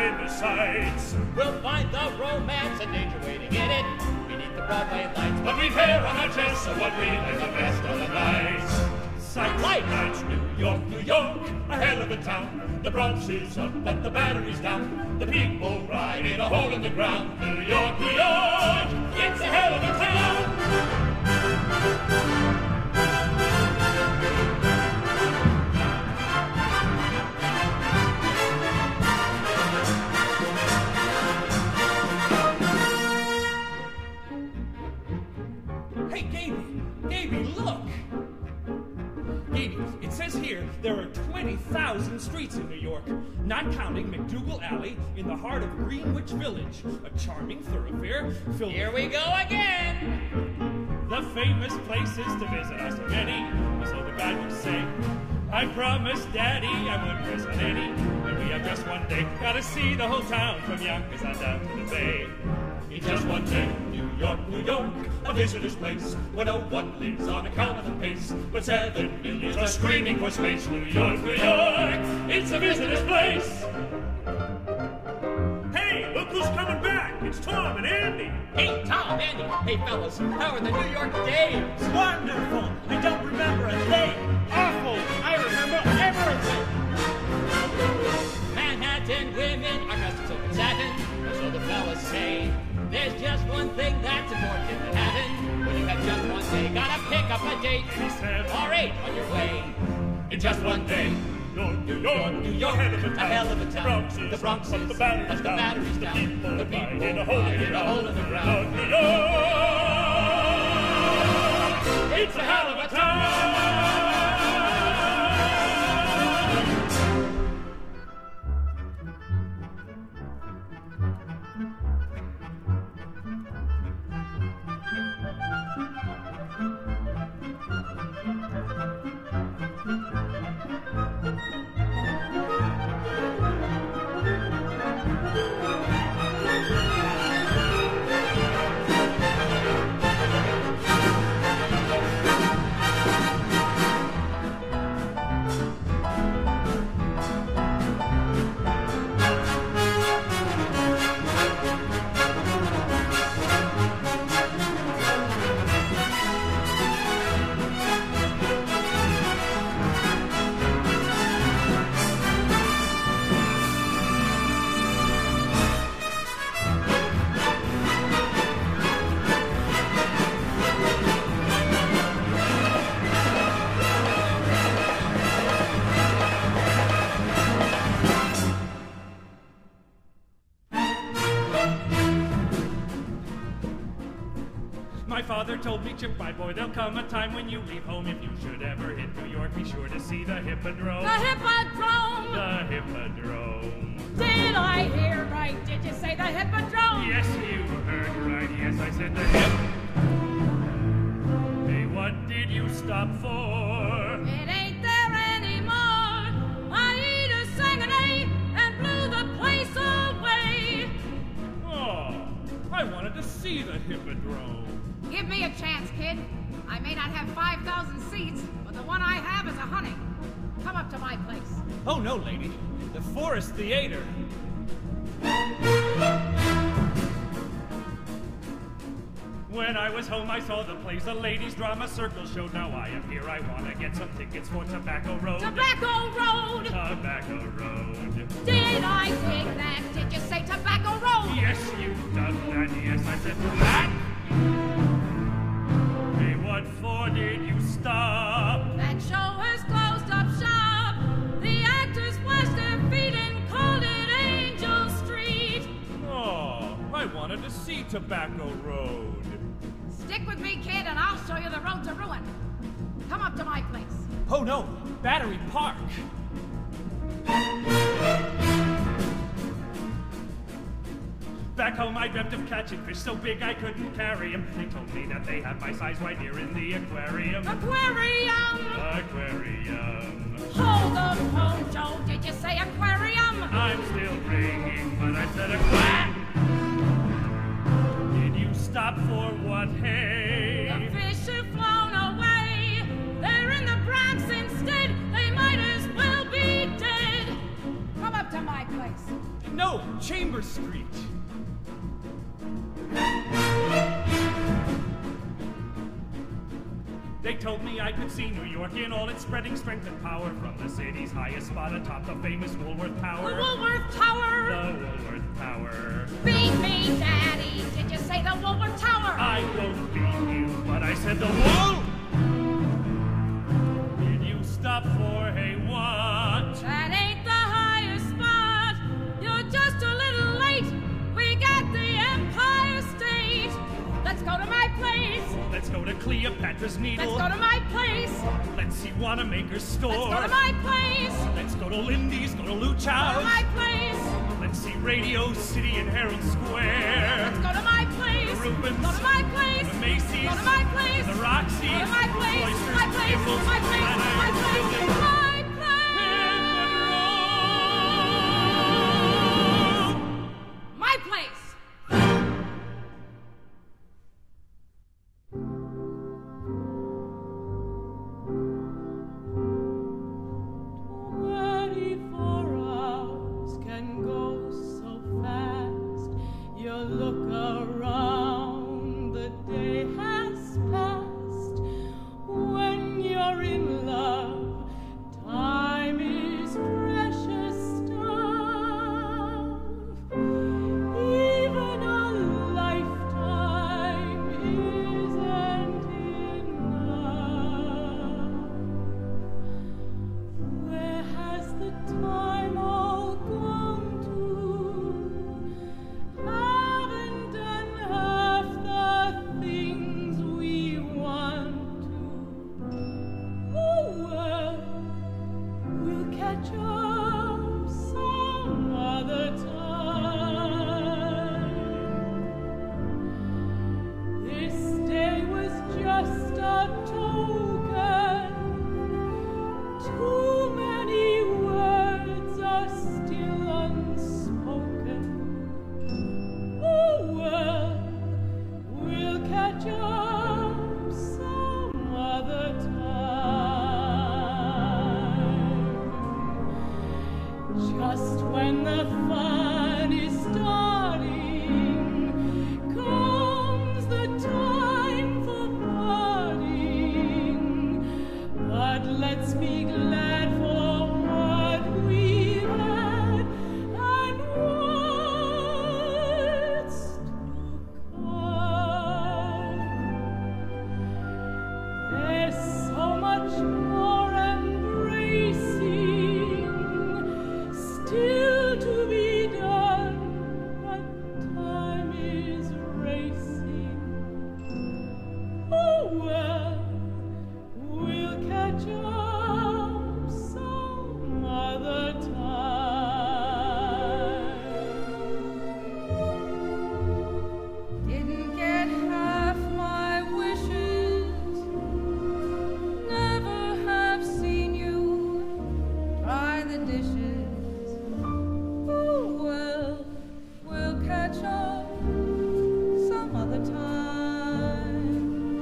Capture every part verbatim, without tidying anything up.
famous sights. We'll find the romance and danger waiting in it beneath the Broadway lights. But we've hair on our chests, so what we like the best of the nights. Sights, lights, New York, New York, a hell of a town. The Bronx is up, but the Battery's down. The people ride in a hole in the ground. New York, New York, it's a hell of a town. Hey, Gaby! Gaby, look! Gaby, it says here there are twenty thousand streets in New York, not counting McDougal Alley in the heart of Greenwich Village, a charming thoroughfare filled Here we go again! The famous places to visit are so many, so the guide would say, I promised Daddy I wouldn't miss on any, and we have just one day, gotta see the whole town from Yonkers on down to the Bay. In just one day, New York, New York, a visitor's place, where no one lives on account of the pace, but seven millions are screaming for space. New York, New York, it's a visitor's place. Hey, look who's coming back! It's Tom and Andy! Hey, Tom, Andy! Hey, fellas, how are the New York days? Wonderful! I don't remember a thing! Awful! I remember everything! Manhattan women are dressed in silk and satin, or so the fellas say. There's just one thing that's important in Manhattan. When you have just one day, gotta pick up a date. Or eight on your way. In just one day. New York, New York, New York, a hell of a town. A hell of a town. The Bronx is, the Bronx is, the Battery's down. The people, the people ride in a hole in the ground. the ground. New York, it's a hell of a town. Told me, Chip, my boy, there'll come a time when you leave home. If you should ever hit New York, be sure to see the Hippodrome. The Hippodrome! The Hippodrome. Did I hear right? Did you say the Hippodrome? Yes, you heard right. Yes, I said the Hip. Hey, what did you stop for? It ain't there anymore. Aida sang an A and blew the place away. Oh, I wanted to see the Hippodrome. Give me a chance, kid. I may not have five thousand seats, but the one I have is a honey. Come up to my place. Oh, no, lady. The Forest Theater. When I was home, I saw the plays, the ladies' drama circle showed. Now I am here, I want to get some tickets for Tobacco Road. Tobacco Road! Tobacco Road. Did I dig that? Did you say Tobacco Road? Yes, you done that. Yes, I said that. Hey, what for did you stop? That show has closed up shop. The actors splashed their feet and called it Angel Street. Oh, I wanted to see Tobacco Road. Stick with me, kid, and I'll show you the road to ruin. Come up to my place. Oh, no. Battery Park. Back home I dreamt of catching fish so big I couldn't carry them. They told me that they had my size right here in the aquarium. Aquarium! Aquarium. Hold the phone, Joe. Did you say aquarium? I'm still ringing, but I said aquarium. Did you stop for what, hey? The fish have flown away. They're in the Bronx instead. They might as well be dead. Come up to my place. No, Chambers Street. They told me I could see New York in all its spreading strength and power from the city's highest spot atop the famous Woolworth Tower. The Woolworth Tower! The Woolworth Tower. Beat me, Daddy! Did you say the Woolworth Tower? I won't beat you, but I said the Wool... Did you stop for a what? That ain't the highest spot. You're just a little late. We got the Empire State. Let's go to my place. Let's go to Cleopatra's Needle. Let's go to my place. Let's see Wanamaker's store. Let's go to my place. Let's go to Lindy's, go to Luchow's. Go to my place. Let's see Radio City and Herald Square. Let's go to my place. The Rubens. Go to my place. The Macy's. Go to my place. The Roxy. Go to my place. Cloisters, My place. Gimbels, My place. My Flatiron place. Building. My place. My place. Twenty-four hours can go so fast. You look around, the day has passed. When you're in love, time is precious stuff. Even a lifetime isn't enough. Where has the time all gone to? Haven't done half the things we want to. Oh well, we'll catch up some other time. This day was just a token. Too many words are still unspoken. Oh well, we'll catch up some other time. Just when the fun is starting, comes the time for parting. But let's be glad for what we've had and what's to come. There's so much more embracing still to be done, but time is racing. Oh well, we'll catch up some other time. Didn't get half my wishes. Never have seen you dry the dishes. Oh well, we'll catch up some other time.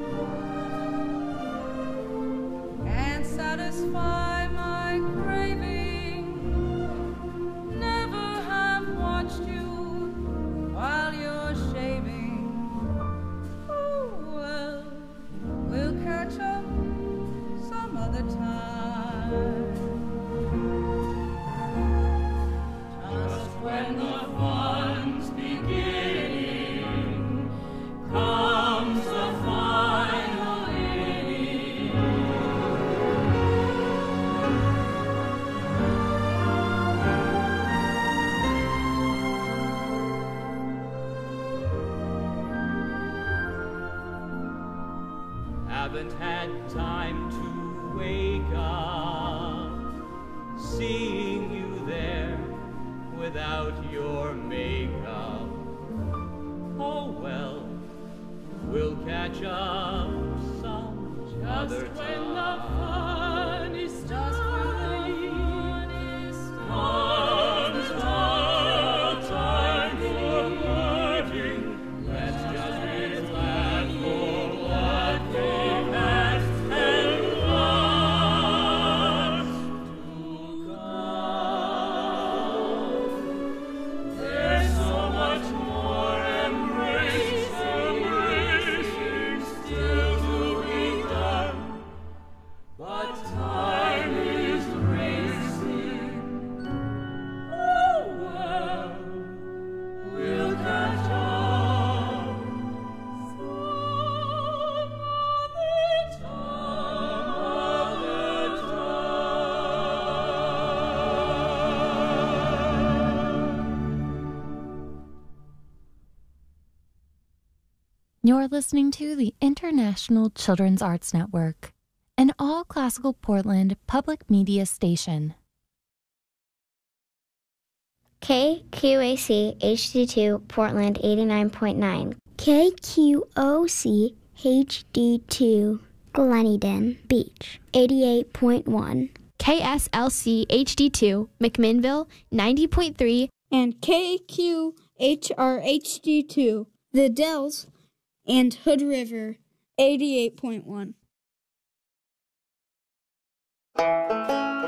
Can't satisfy my craving. Never have watched you while you're shaving. Oh well, we'll catch up some other time. Just when the fun's beginning, comes the final inning. Haven't had time to wake up, seeing you there without your makeup. Oh well, we'll catch up some Just other when the time. fun is starting, Comes the time for parting. Let's just be glad for what we've had and what's to come. You're listening to the International Children's Arts Network, an all-classical Portland public media station. K Q A C H D two Portland eighty-nine point nine. K Q O C H D two Gleneden Beach eighty-eight point one. K S L C H D two McMinnville ninety point three. And K Q H R H D two The Dells and Hood River eighty-eight point one.